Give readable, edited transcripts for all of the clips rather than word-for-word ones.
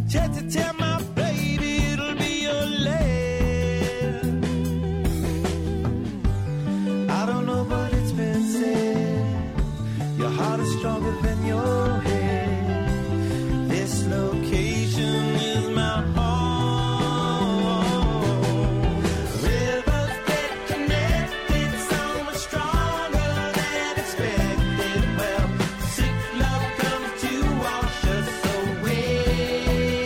Just to tell my baby it'll be your land. I don't know, but it's been said your heart is stronger than your head. This location is my home. Rivers get connected so much stronger than expected. Well, sick love comes to wash us away.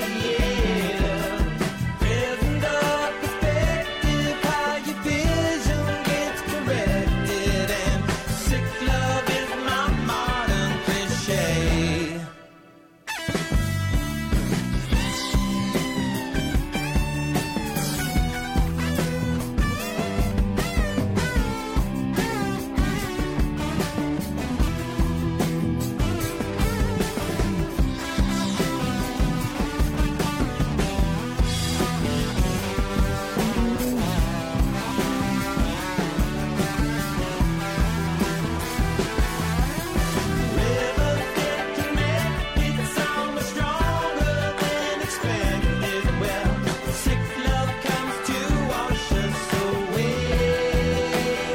Present the perspective, how your vision gets corrected. And sick love is my modern cliche. Rivers get connected so much stronger than expected. Well, sick love comes to wash us away.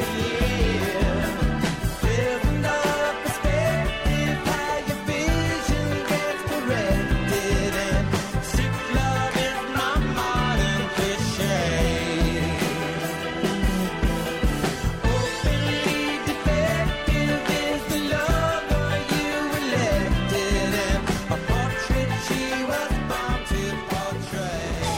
Living the perspective, how your vision gets corrected. And sick love is my modern cliche. Openly defective is the lover you elected, and a portrait she was born to portray.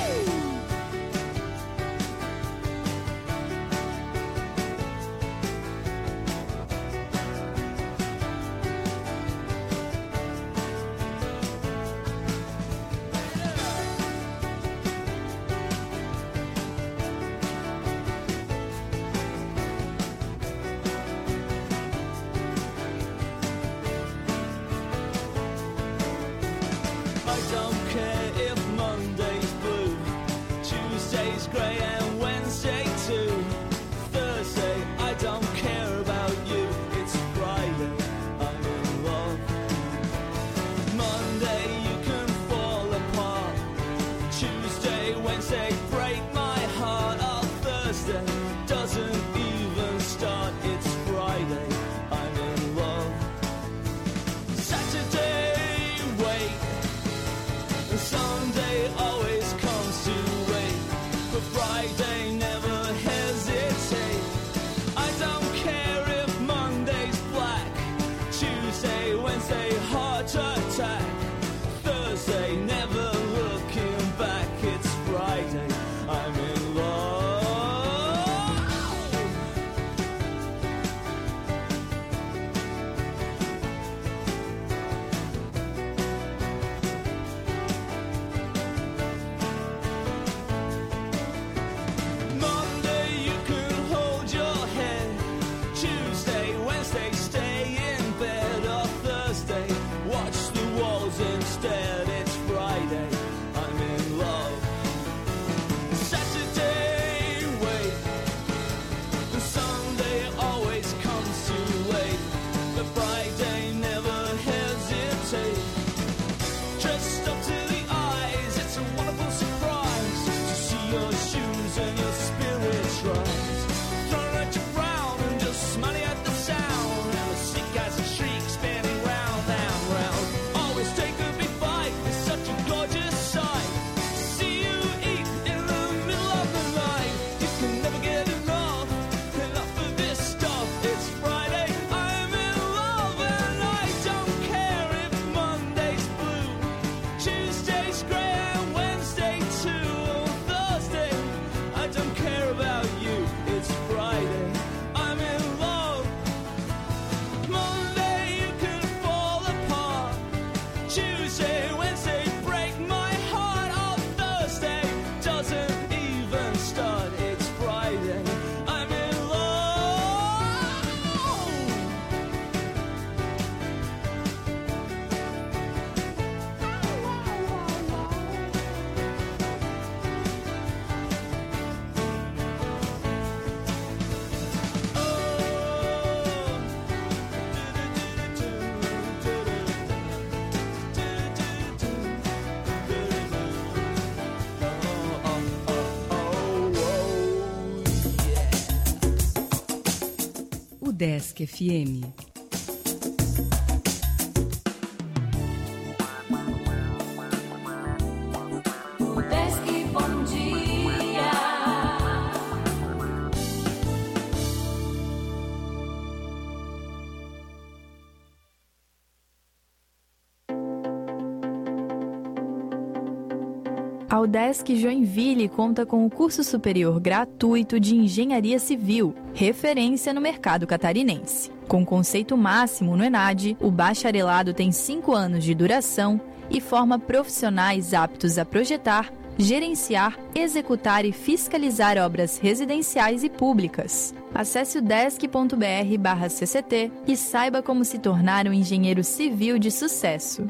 I don't care if Monday's blue, Tuesday's grey and Wednesday too. Thursday, I don't care about you. It's Friday, I'm in love. Monday, you can fall apart. Tuesday, Wednesday, break my heart. Oh, Thursday doesn't even start. It's Friday, I'm in love. Saturday, wait. Sunday always comes too late. For Friday Udesc FM. Udesc, bom dia. A Udesc Joinville conta com o curso superior gratuito de Engenharia Civil, referência no mercado catarinense. Com conceito máximo no ENAD, o bacharelado tem 5 anos de duração e forma profissionais aptos a projetar, gerenciar, executar e fiscalizar obras residenciais e públicas. Acesse udesc.br/cct e saiba como se tornar um engenheiro civil de sucesso.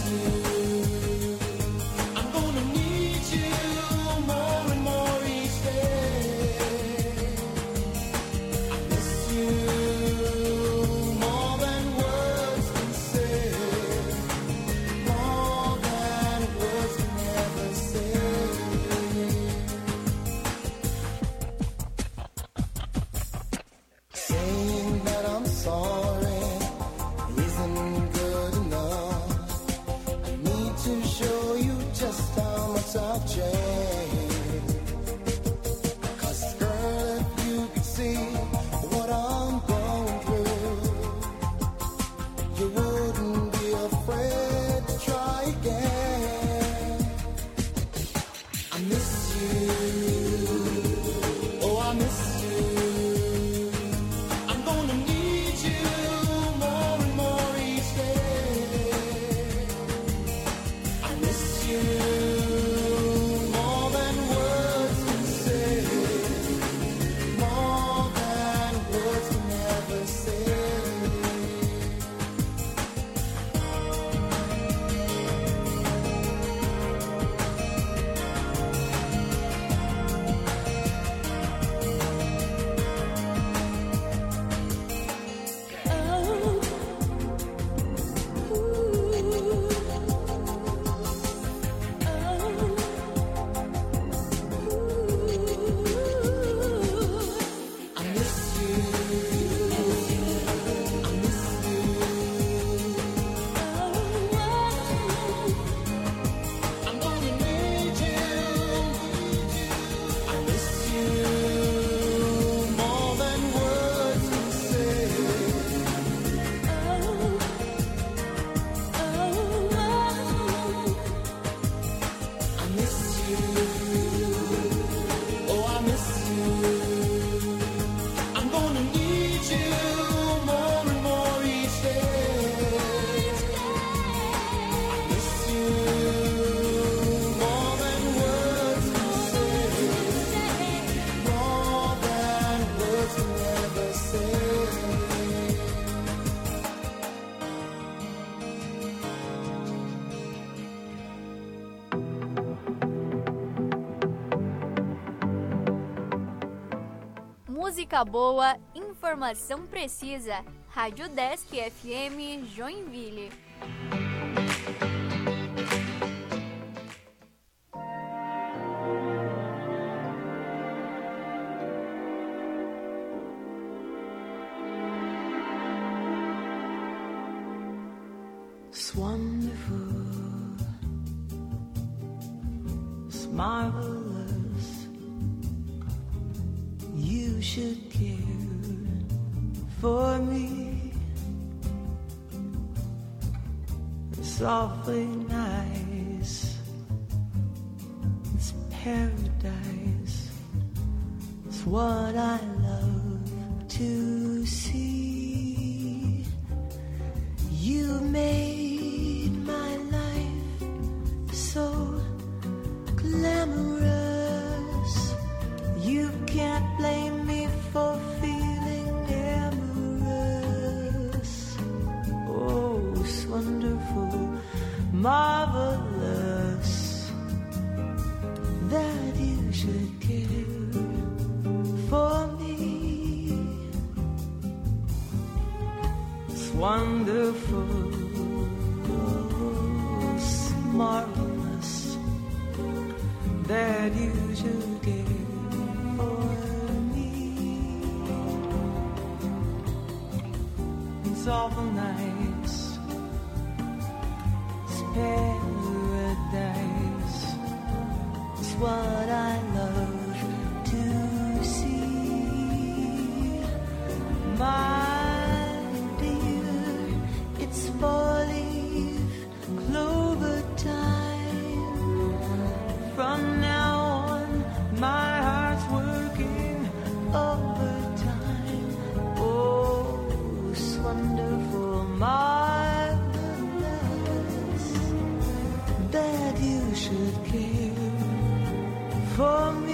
Música boa, informação precisa. Rádio Desk FM Joinville. It's wonderful, it's marvelous. You should care for me. It's awfully nice. It's paradise. It's what I love to see. You made my life so glamorous. You can't blame me for feeling amorous. Oh, it's wonderful, marvelous that you should care for me. It's wonderful, it's marvelous that you should care. It's awful nice. It's paradise. It's what I love to see. My dear, it's 4-leaf clover time. From now on, my heart's working overtime. Oh, it's wonderful, marvelous that you should care for me.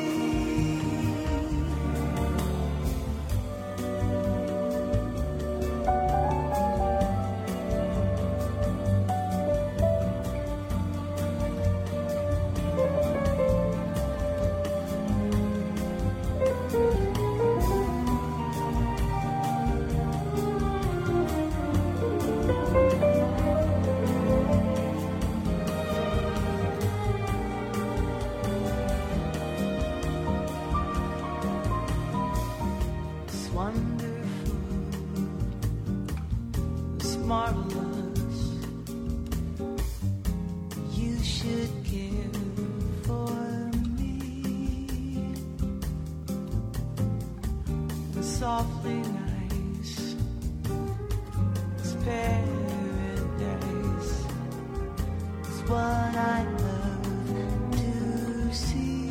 awfully nice. It's paradise. It's what I love to see.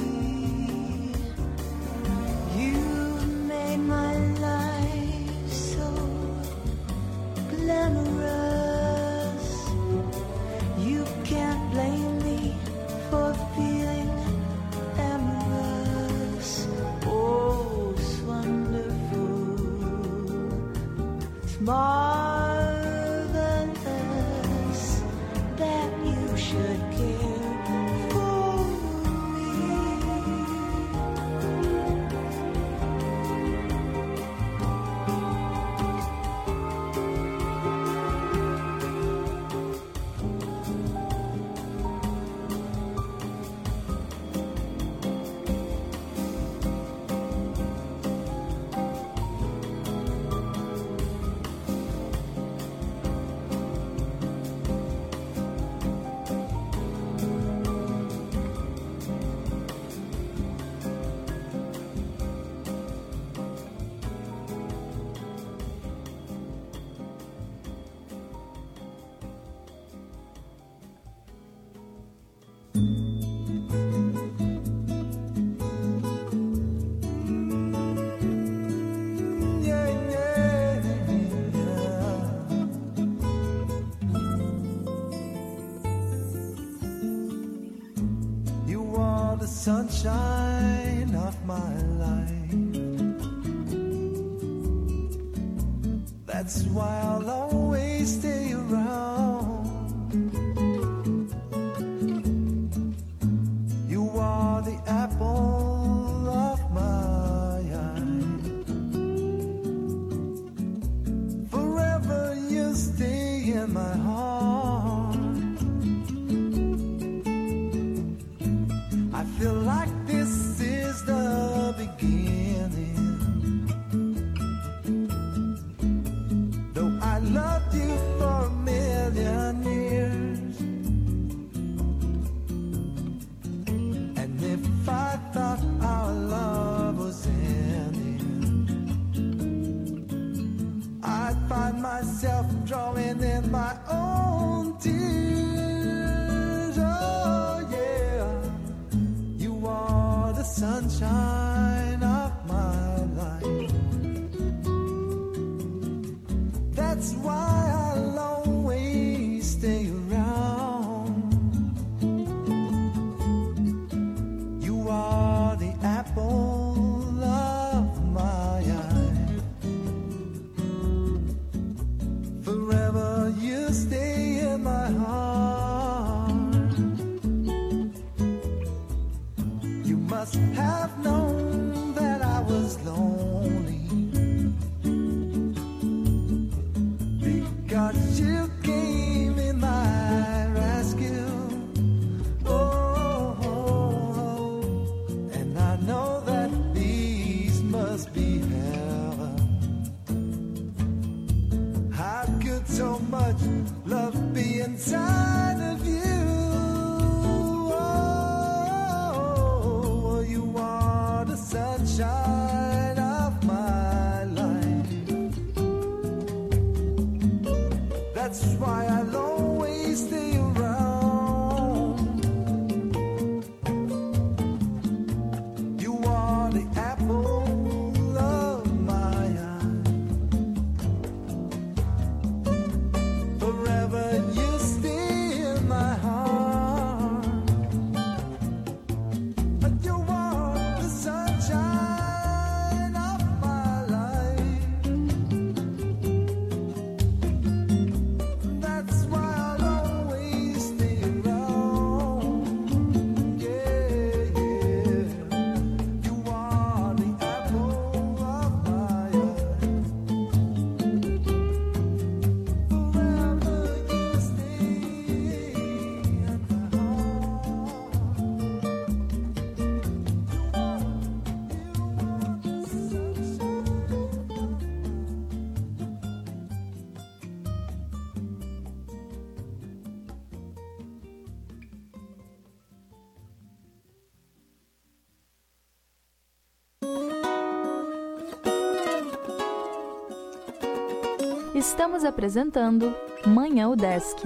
You made my life so glamorous. You can't blame me for feeling amorous. Oh, it's wonderful. It's marvelous that you should care for me. You are the sunshine of my life. That's why I'll always stay around. You are the apple of my eye. Forever you stay in my heart. I feel like this is the beginning. Though I loved you for a million years, and if I thought our love was ending, I'd find myself drawing in my own tears. Oh yeah, you are the sunshine of my life. That's why I'll always stay around. You are the apple of my eye. Forever you stay in my heart. You must have known that I was lonely, because you came in my rescue. Oh, and I know that these must be heaven. How could so much love be inside of you? Oh, you are Estamos apresentando Manhã UDESC.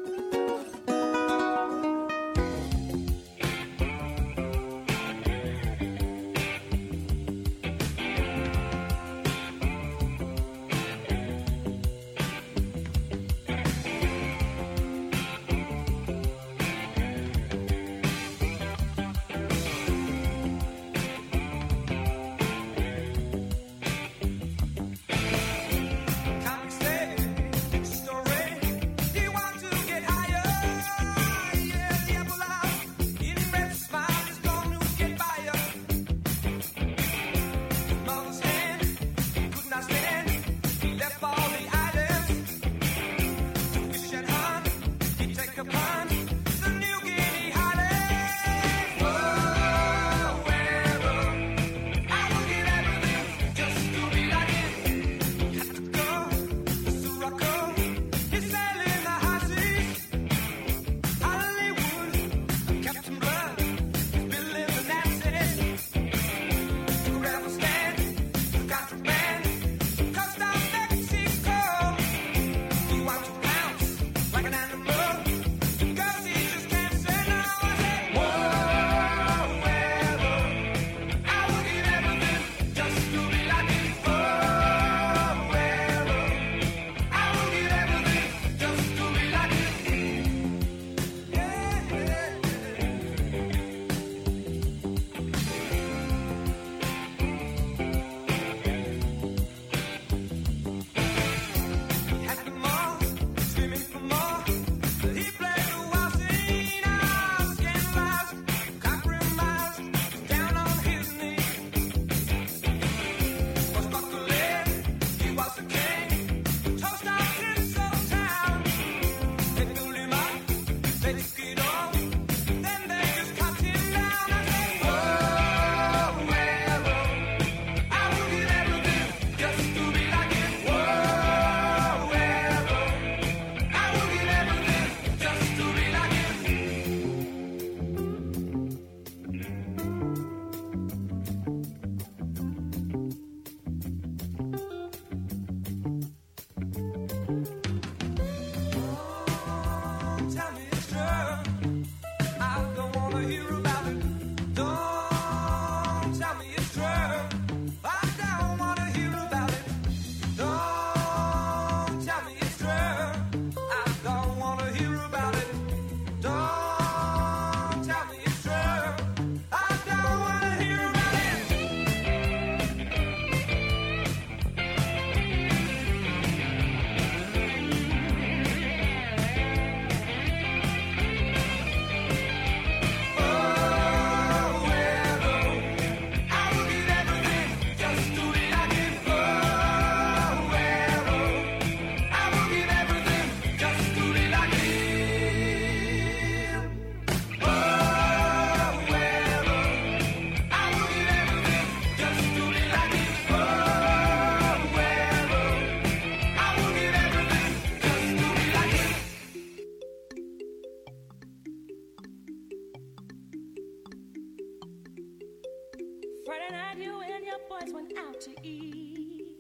Friday night, you and your boys went out to eat.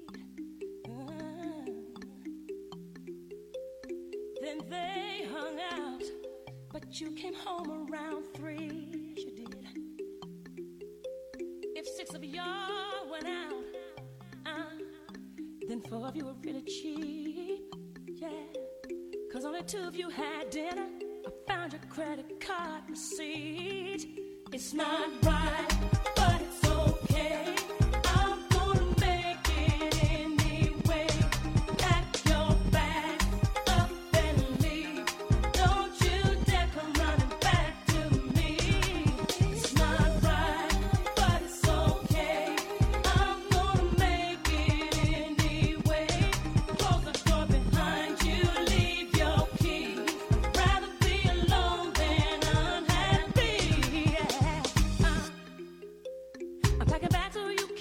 Then they hung out, but you came home around 3. You did. If 6 of y'all went out, then 4 of you were really cheap. Yeah, 'cause only 2 of you had dinner. I found your credit card receipt. It's not right, but it's okay. I'm gonna make it anyway. Pack your bag up and leave. Don't you dare come running back to me. It's not right, but it's okay. I'm gonna make it anyway. Close the door behind you, leave your key. I'd rather be alone than unhappy. Yeah. I'm packing back so you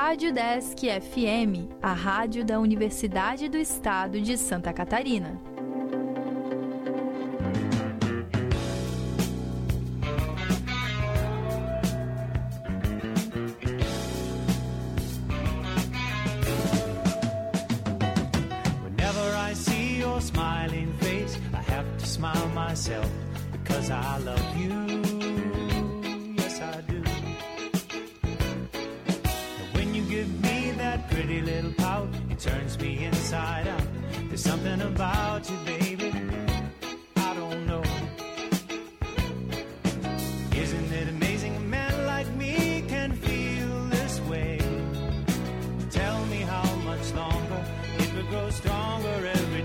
Rádio Desk FM, a rádio da Universidade do Estado de Santa Catarina. Whenever I see your smiling face, I have to smile myself because I love you. Yes, I do. Give me that pretty little pout, it turns me inside out. There's something about you, baby, I don't know. Isn't it amazing a man like me can feel this way? Tell me how much longer it will grow stronger every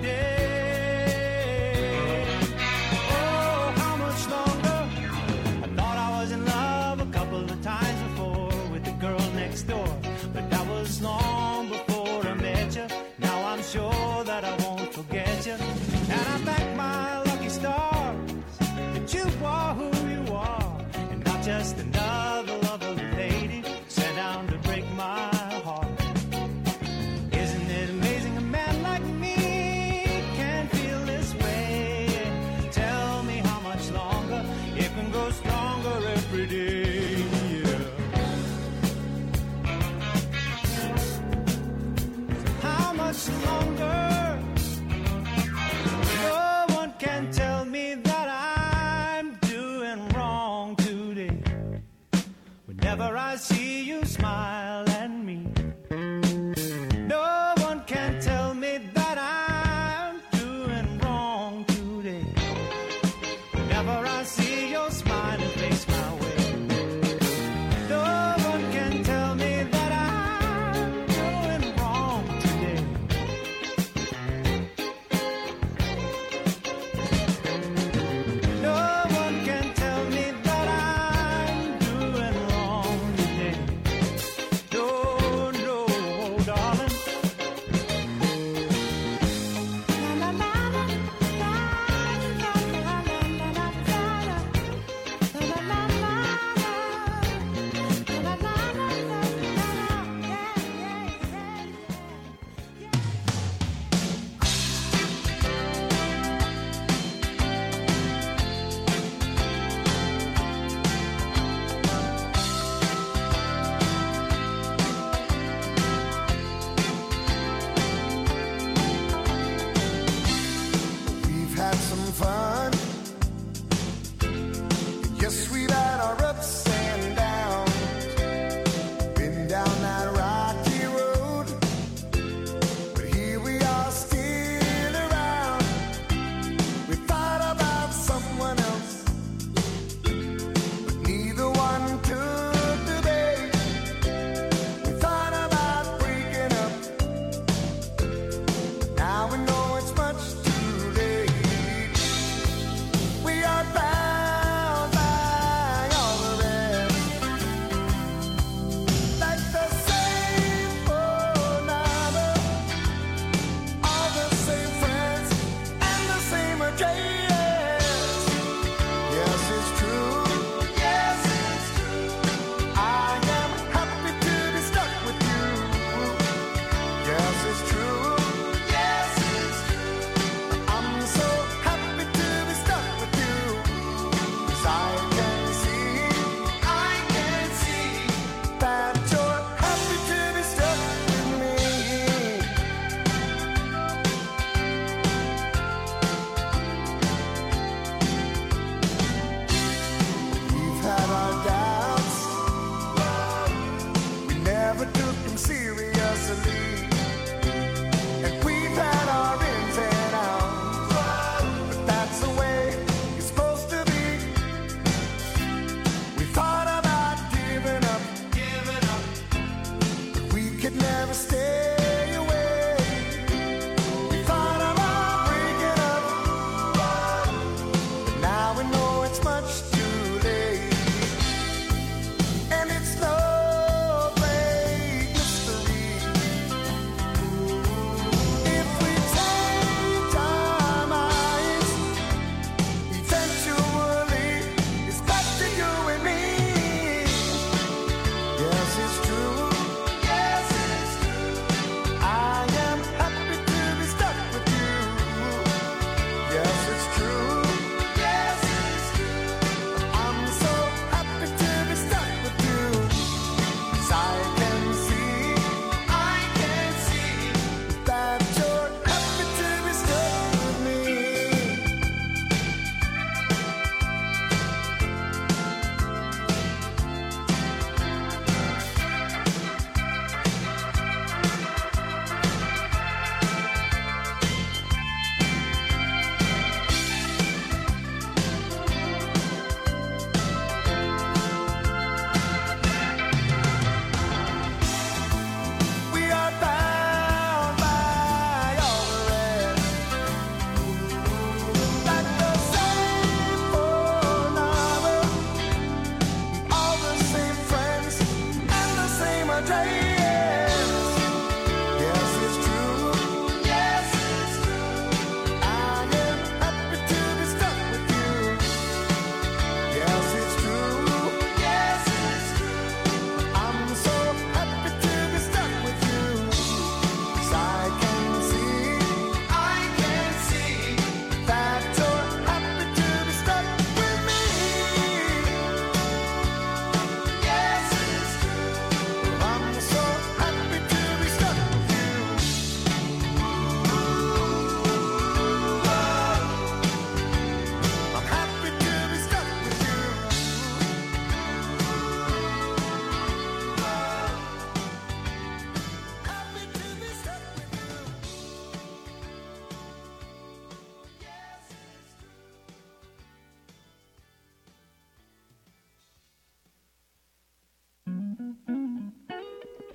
day. Oh, how much longer? I thought I was in love a couple of times before with the girl next door. But that was long before I met you. Now I'm sure that I won't forget you. And I thank my lucky stars that you are who you are, and not just another lovely lady sent down to break my heart. Isn't it amazing a man like me can feel this way? Tell me how much longer it can grow stronger every day. Longer. No one can tell me that I'm doing wrong today. Whenever I see you smile at me, no one can tell me that I'm doing wrong today. Whenever I see your smiling face my way, no one can tell me that I'm doing wrong today.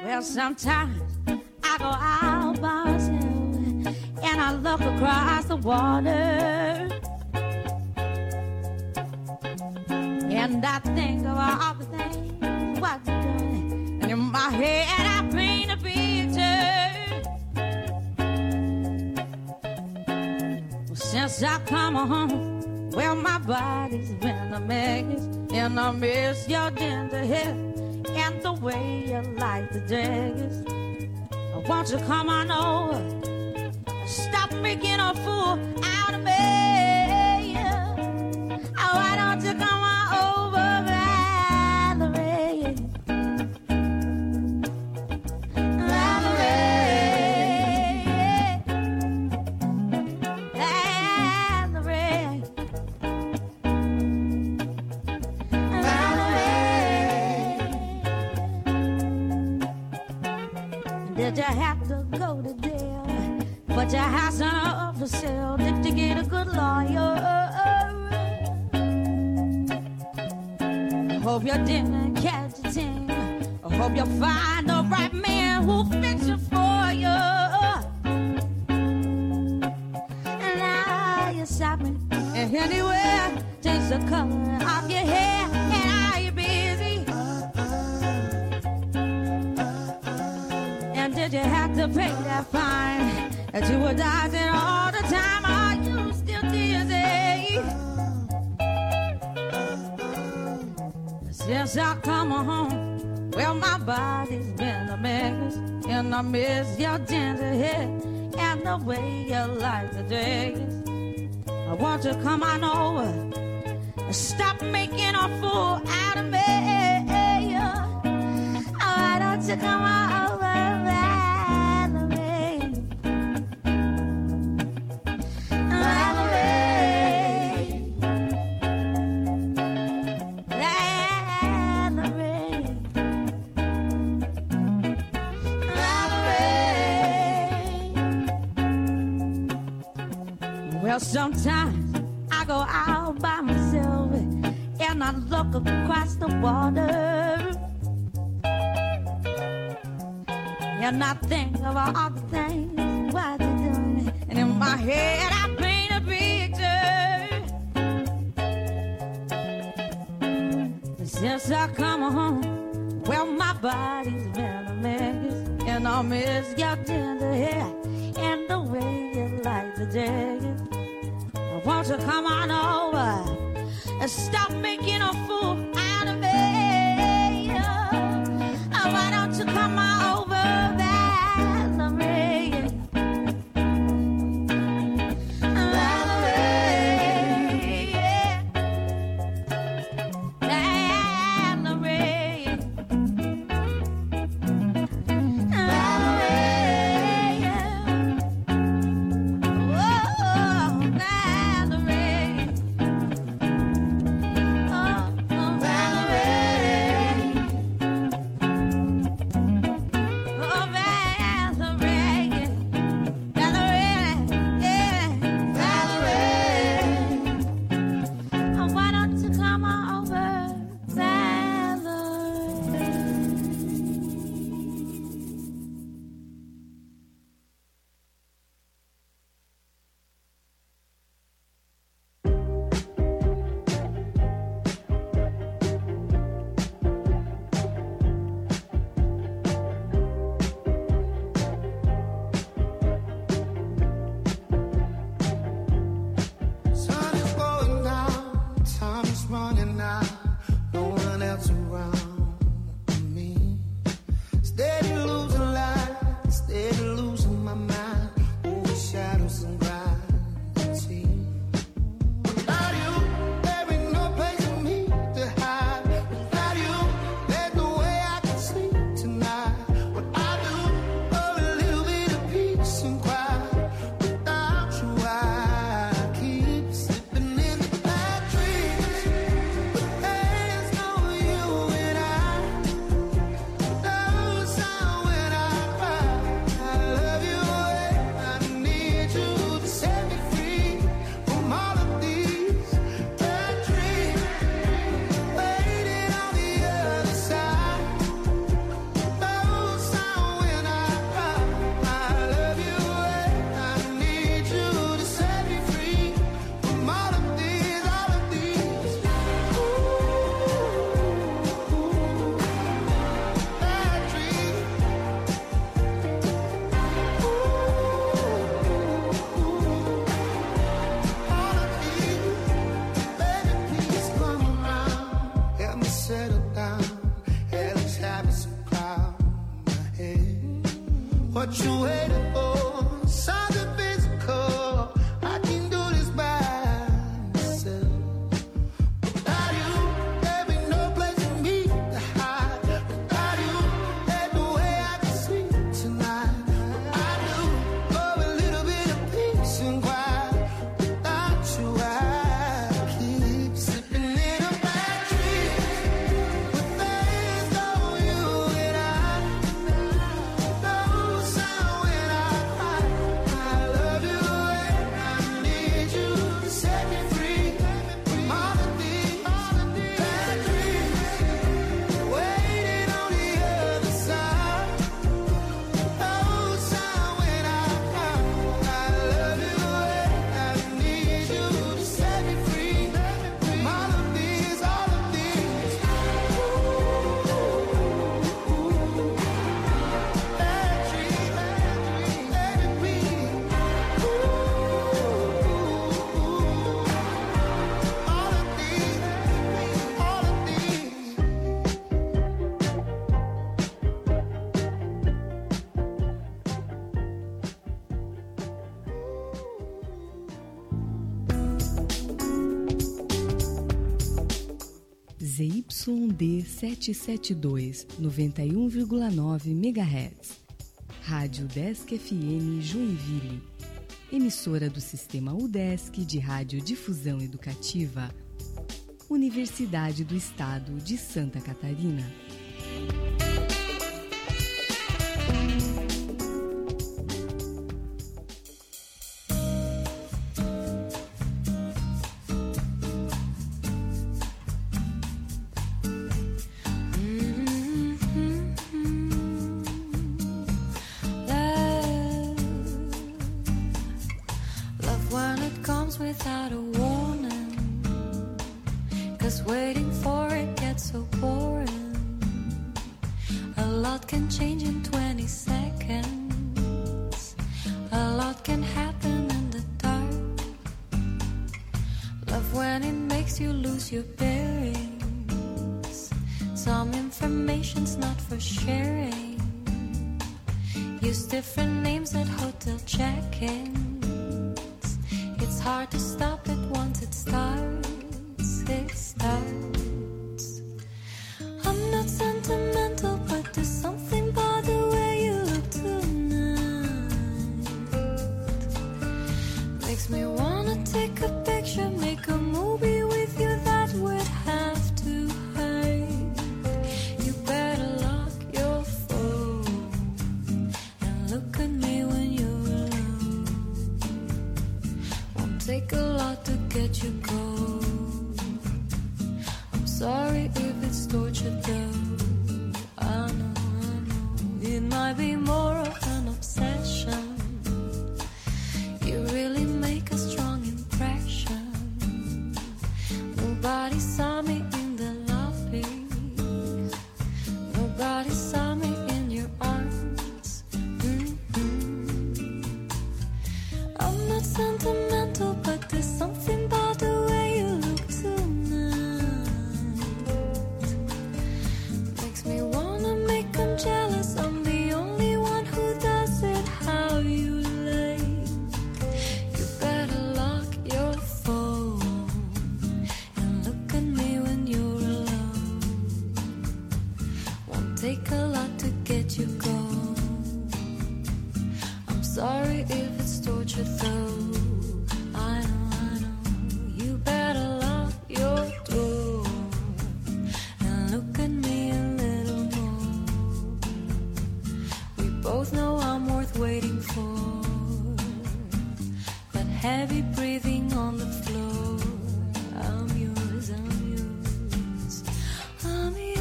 Well, sometimes I go out by myself and I look across the water, and I think of all the things what you're doing, and in my head I paint a picture. Well, since I come home, well, my body's been a mess, and I miss your gentle hair and the way you like the daggers. Won't you come on over? Stop making a fool out of me. Oh, why don't you come on over, Valerie? Valerie, Valerie, Valerie. Did you have to go to jail? But your house ain't up for sale. Did you get a good lawyer? I hope you didn't catch a thing. I hope you find the right man who'll fix it for you. And now you're shopping, and anywhere takes the color of your hair. And are you busy? And did you have to pay that fine that you were dodging all the time? Are you still dizzy? Since I come home, well, my body's been a mess, and I miss your gentle hair and the way you like the days. I want you to come on over and stop making a fool out of me. Oh, why don't you come on over, Valerie? Well, sometimes I go out by myself and I look across the water, and I think of all the things what you're doing, and in my head I paint a picture. Since I come home, well, my body's been a mess, and I miss your tender hair and the way you like the daggers. Won't you come on over and stop making a fool out of me? Oh, why don't you come on over, Valerie? Valerie, Valerie, Valerie. Oh, ZYD 772, 91,9 MHz. Rádio Desk FM Joinville. Emissora do Sistema UDESC de Radiodifusão Educativa. Universidade do Estado de Santa Catarina. Without a warning, 'cause waiting for it gets so boring. A lot can change in 20 seconds. A lot can happen in the dark. Love when it makes you lose your bearings. Some information's not for sharing. Use different names at hotel check-in. It's hard to stop it once it starts, it starts. I'm not sentimental, but there's something about the way you look tonight. Makes me wanna take a picture, make a movie with you that would have to hide. You better lock your phone and look at me when you're alone. Take a lot to get you cold. I'm sorry if it's torture though. I know it might be more of an obsession. You really make a strong impression. Nobody saw me in the lobby. Nobody saw me in your arms. I'm not sentimental, but there's something about the way you look tonight. Makes me wanna make 'em jealous. I'm the only one who does it how you like. You better lock your phone and look at me when you're alone. Won't take a lot to get you gone. I'm sorry if it's torture though. I know. You better lock your door and look at me a little more. We both know I'm worth waiting for. That heavy breathing on the floor. I'm yours, I'm yours, I'm yours.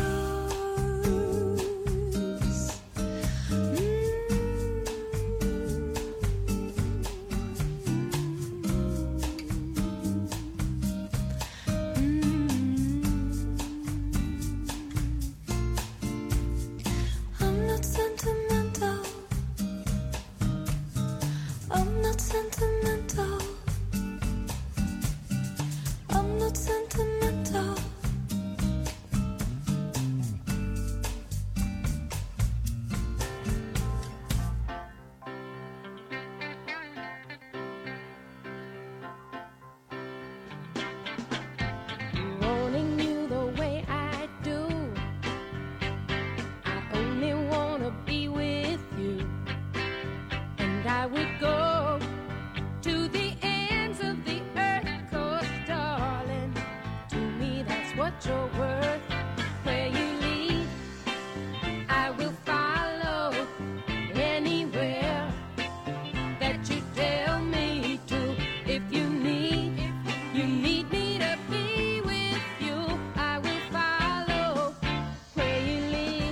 I'm not sentimental. I'm not sentimental. I'm not sentimental. Wanting you the way I do, I only wanna be with you, and I would go to the ends of the earth, 'cause darling, to me that's what you're worth. Where you lead, I will follow anywhere that you tell me to. If you need me to be with you, I will follow where you lead.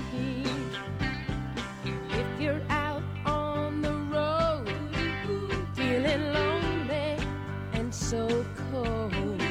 If you're out on the road, feeling lonely and so cold,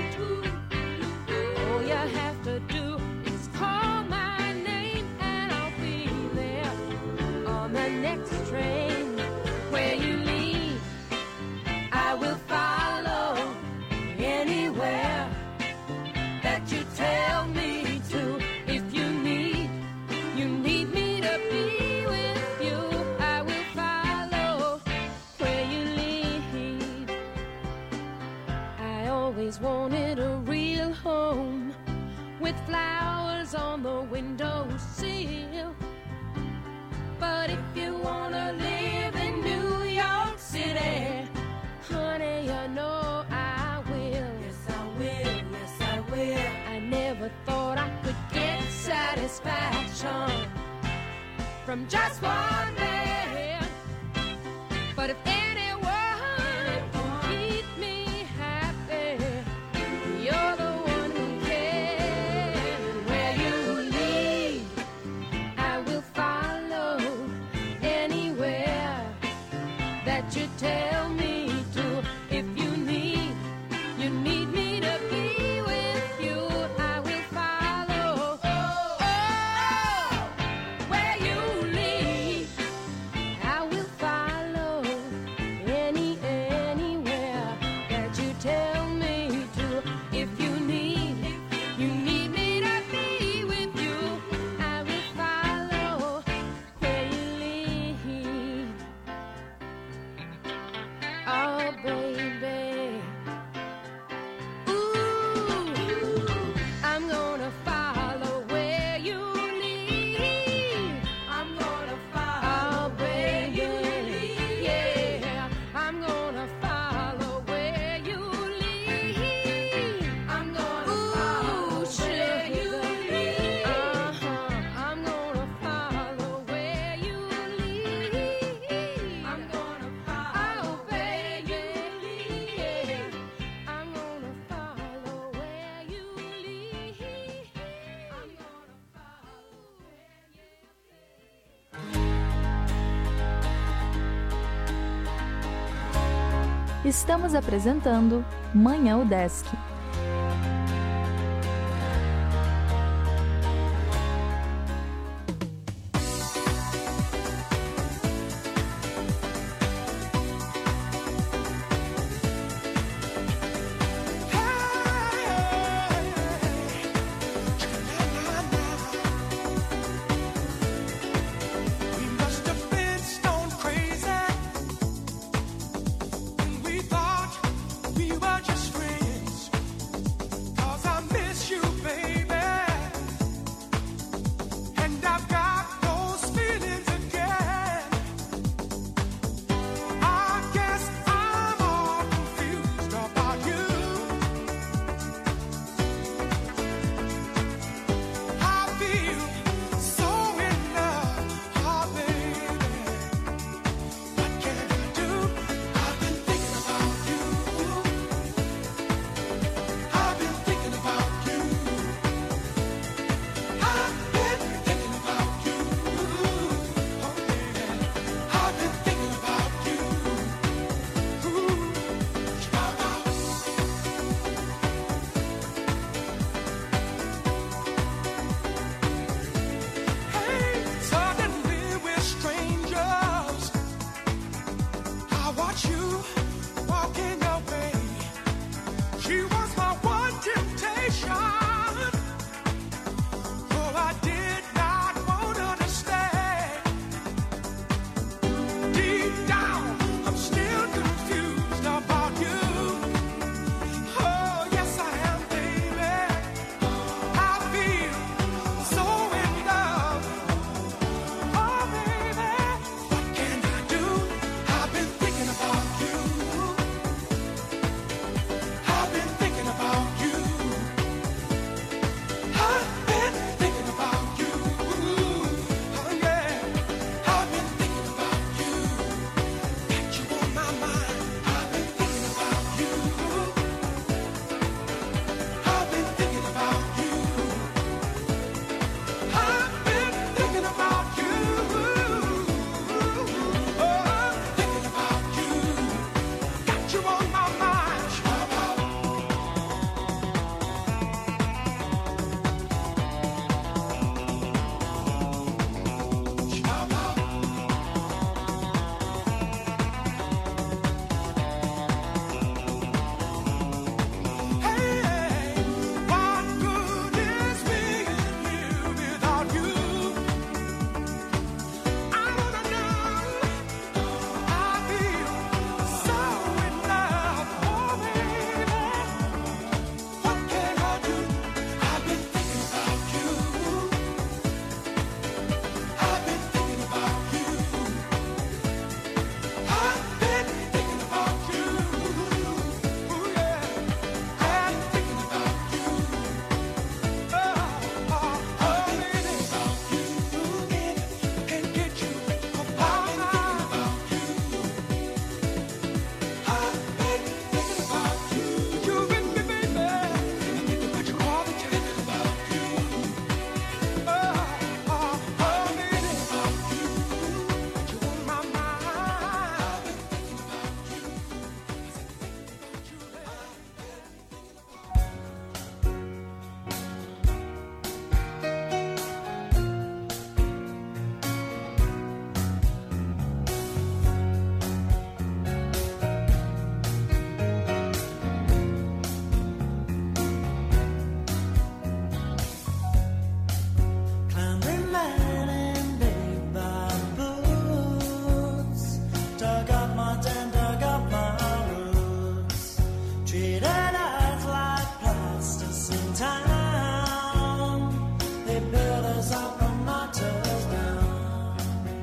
all you have to do is call my name and I'll be there on the next train. Where you lead, I will follow anywhere that you tell me to. If you need me to be with you, I will follow where you lead. I always wanted a real home with flowers on the windowsill. But if you wanna live in New York City, honey, you know I will. Yes, I will. Yes, I will. I never thought I could get satisfaction from just one man. But if anyone can keep me happy, you're the one who can. Where you lead, I will follow. Anywhere that you tell me to. If you need me to be with you, I will follow. Oh, where you lead, I will follow. Anywhere that you tell me to. If you need me to be with you, I will follow. Where you lead, oh baby, ooh, I'm gonna follow where you lead. I'm gonna follow where you lead. Yeah, I'm gonna follow where you lead. I'm gonna follow where you lead. I'm gonna follow where you lead. I'm gonna follow where you lead. I'm gonna follow where you lead. I'm gonna follow where you Estamos apresentando Manhã UDESC. We must have been stone crazy when we thought we were just friends. 'Cause I miss you, baby, and I've got those feelings again. I guess I'm all confused about you. I feel so in love, oh baby. What can I do? I've been thinking about you. I've been thinking about you. I've been thinking about you. Oh baby, I've been thinking about you. Hey, suddenly we're strangers. I watch you walking away. She was my one temptation. Oh, I did not want her to stay. Deep down, I'm still confused about you. Oh, yes, I am, baby. I feel so in love. Oh, baby, what can I do? I've been thinking about you. I've been thinking about you. in town. They build us up and knock us down.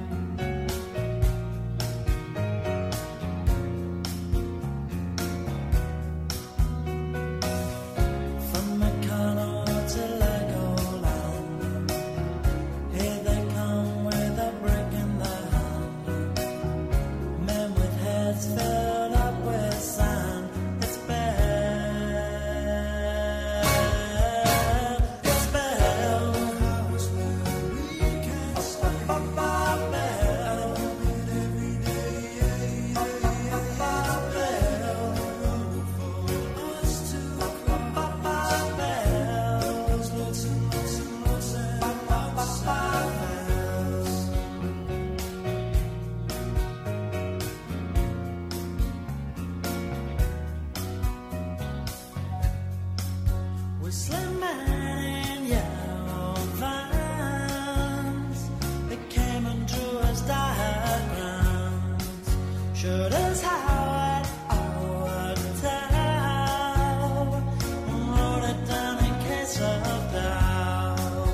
From Meccano to Legoland, here they come with a brick in their hand. Men with heads filled up with sand. It's bad. It's bad. House where we can stay. Bad. Every day, bad. For us to cry. Bad. There's lots and lots and lots and lots of bads. Whistling man in yellow vans, they came and drew us diagrams, showed us how it all worked out, and wrote it down in case of doubt.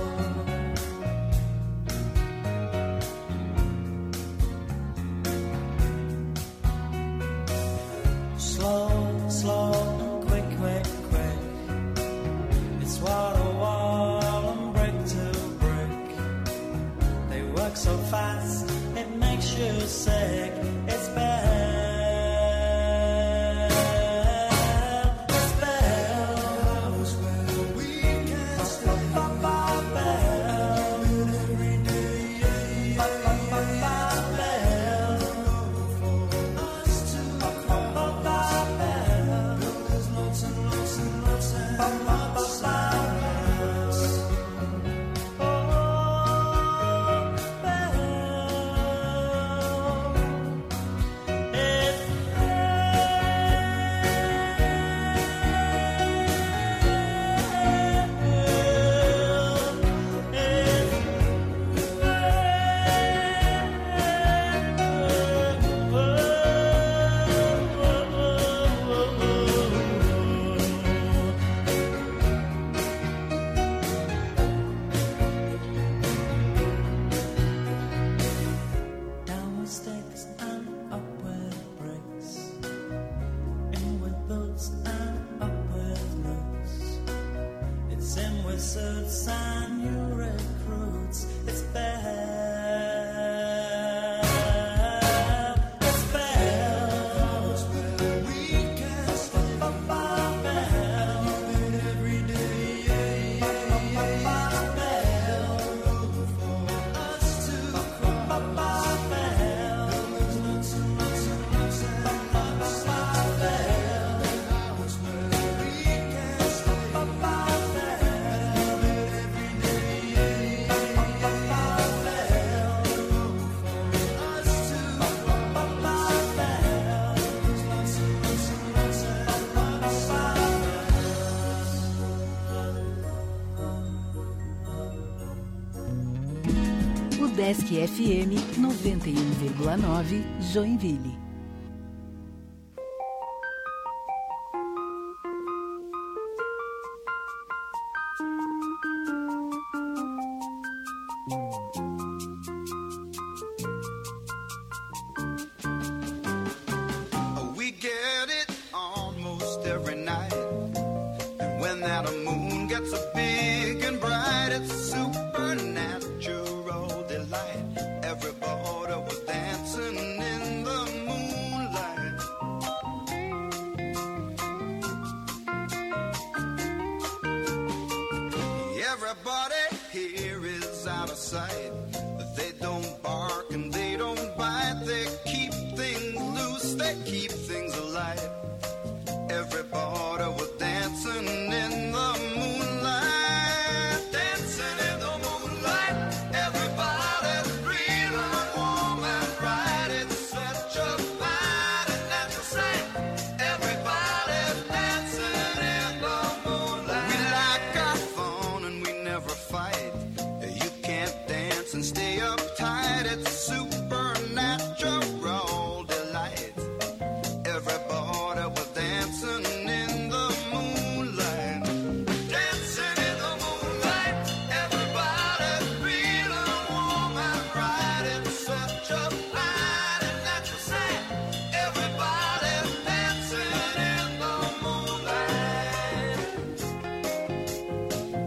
Slow, slow, and quick, quick, quick. It's wall to wall and brick to brick. They work so fast, it makes you sick. It's bad. It's bad. House where we can stay. Bad. Every day. Bad. For us to bad. There's lots and lots and lots and lots of bads. Oh, bad. It's down with sticks and up with bricks, in with boots and up with looks. It's in with suits and new recruits. It's bad. It's bad. House where we can stay. Bad. Every day. Bad. For us to cry. Bad. There's lots and lots and lots and lots of bad. House where we can stay. Bad. Every day. Bad. For us to cry. Bad. There's lots and lots and lots and lots of bad. Udesc FM 91,9 Joinville. We get it almost every night. And when that moon gets so big and bright, it's supernatural delight. Everybody was dancing in the moonlight. Everybody here is out of sight.